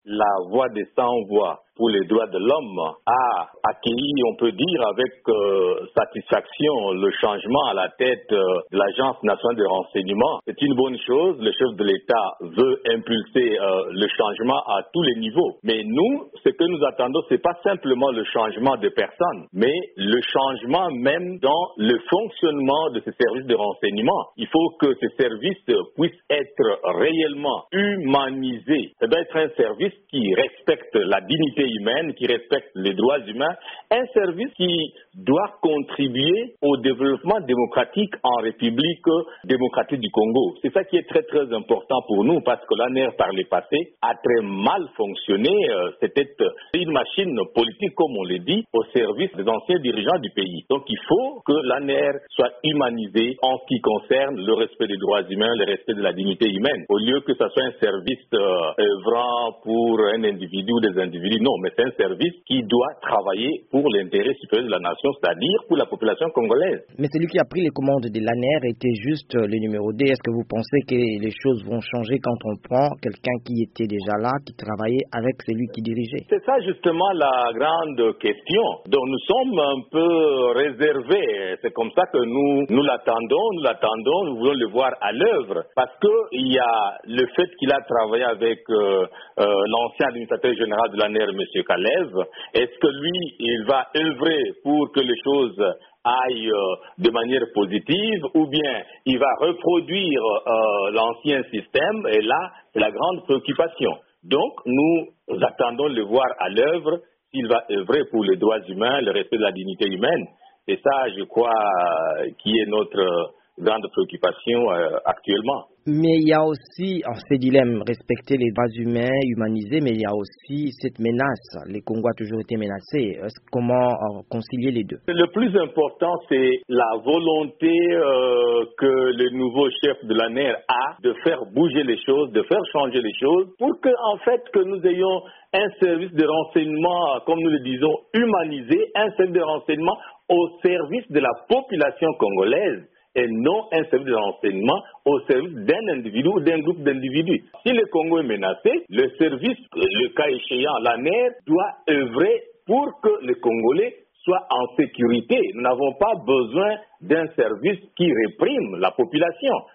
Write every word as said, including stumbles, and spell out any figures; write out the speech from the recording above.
la voix des sans-voix pour les droits de l'homme a accueilli, on peut dire, avec euh, satisfaction le changement à la tête euh, de l'Agence nationale de renseignement. C'est une bonne chose. Le chef de l'État veut impulser euh, le changement à tous les niveaux. Mais nous, ce que nous attendons, c'est pas simplement le changement de personnes, mais le changement même dans le fonctionnement de ces services de renseignement. Il faut que ces services puissent être réellement humanisés. Ça doit être un service qui respecte la dignité humaine, qui respecte les droits humains, un service qui doit contribuer au développement démocratique en République démocratique du Congo. C'est ça qui est très très important pour nous parce que l'A N R par le passé a très mal fonctionné. C'était une machine politique, comme on le dit, au service des anciens dirigeants du pays. Donc il faut que l'A N R soit humanisé en ce qui concerne le respect des droits humains, le respect de la dignité humaine. Au lieu que ce soit un service euh, œuvrant pour un individu ou des individus, non, mais c'est un service qui doit travailler pour l'intérêt supérieur de la nation, c'est-à-dire pour la population congolaise. Mais celui qui a pris les commandes de l'A N R était juste le numéro deux. Est-ce que vous pensez que les choses vont changer quand on prend quelqu'un qui était déjà là, qui travaillait avec celui qui dirigeait? C'est ça justement la grande question. Donc nous sommes un peu réservés. C'est comme ça que nous, nous l'attendons, nous l'attendons, nous voulons le voir à l'œuvre. Parce qu'il y a le fait qu'il a travaillé avec euh, euh, l'ancien administrateur général de l'A N R, M. Kalev. Est-ce que lui, il va œuvrer pour que les choses aillent euh, de manière positive ou bien il va reproduire euh, l'ancien système? Et là, c'est la grande préoccupation. Donc, nous attendons de le voir à l'œuvre s'il va œuvrer pour les droits humains, le respect de la dignité humaine. Et ça, je crois, euh, qui est notre grande préoccupation euh, actuellement. Mais il y a aussi en ces dilemmes, respecter les droits humains, humaniser, mais il y a aussi cette menace. Les Congos ont toujours été menacés. Comment concilier les deux? Le plus important, c'est la volonté euh, que le nouveau chef de l'A N R a de faire bouger les choses, de faire changer les choses, pour que, en fait, que nous ayons un service de renseignement, comme nous le disons, humanisé, un service de renseignement au service de la population congolaise, et non un service de renseignement au service d'un individu ou d'un groupe d'individus. Si le Congo est menacé, le service, le cas échéant, l'A N R, doit œuvrer pour que les Congolais soient en sécurité. Nous n'avons pas besoin d'un service qui réprime la population.